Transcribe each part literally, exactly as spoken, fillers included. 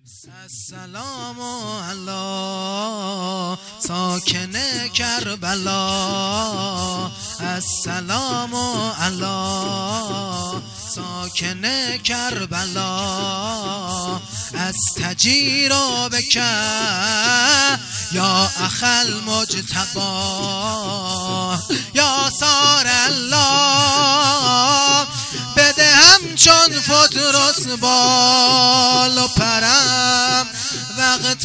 السلام علی ساکن کربلا، السلام علی ساکن کربلا، استجیر بک یا اخ المجتبی یا سار الله، بده همچون فطرس بال و پرم وقت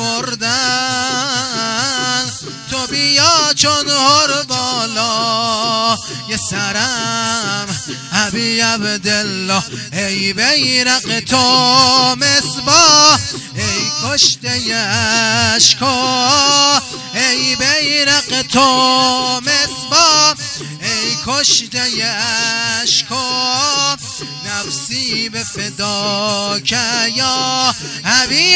مردن، تو بیا چون هر بالا یه سرم ابی عبدالله، ای بیرق تو مصباح ای کشته اشکا، ای بیرق تو مصباح ای کشته اشکا، نفسی به فداک یا ابی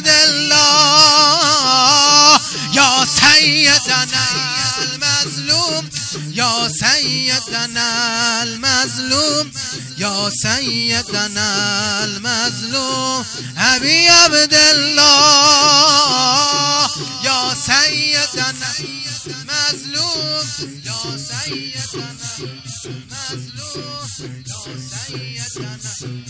عبدالله، یا سیدنا المظلوم یا سیدنا المظلوم یا سیدنا المظلوم ابی عبدالله، یا سیدنا مظلوم یا سیدنا مظلوم یا سیدنا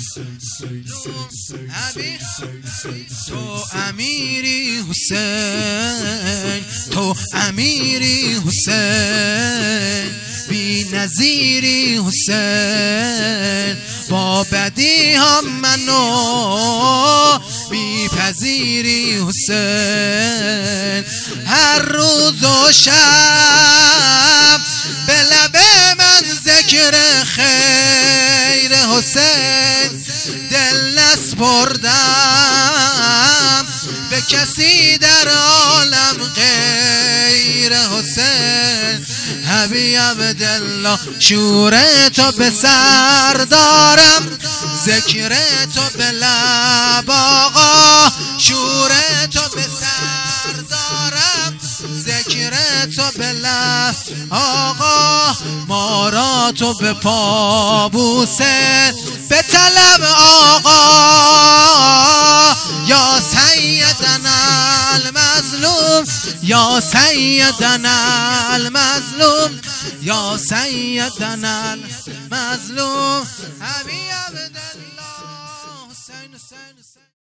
ابی، تو امیری حسین، تو امیری حسین، بی نظیری حسین، با بدی هم منو بی پذیری حسین، هر روز و شب به لب من ذکر خیر حسین، دل نسپردم به کسی در عالم غیر حسین، ابی عبدالله شور تو به سر دارم، ذکر تو به لب آقا، شور تو به سر دارم، ذکر تو به لب آقا، ما را تو به پا بوسه به طلب آقا، یا سیدنا المظلوم یا سیدنا المظلوم یا سیدنا المظلوم ابی عبدالله حسین حسین حسین.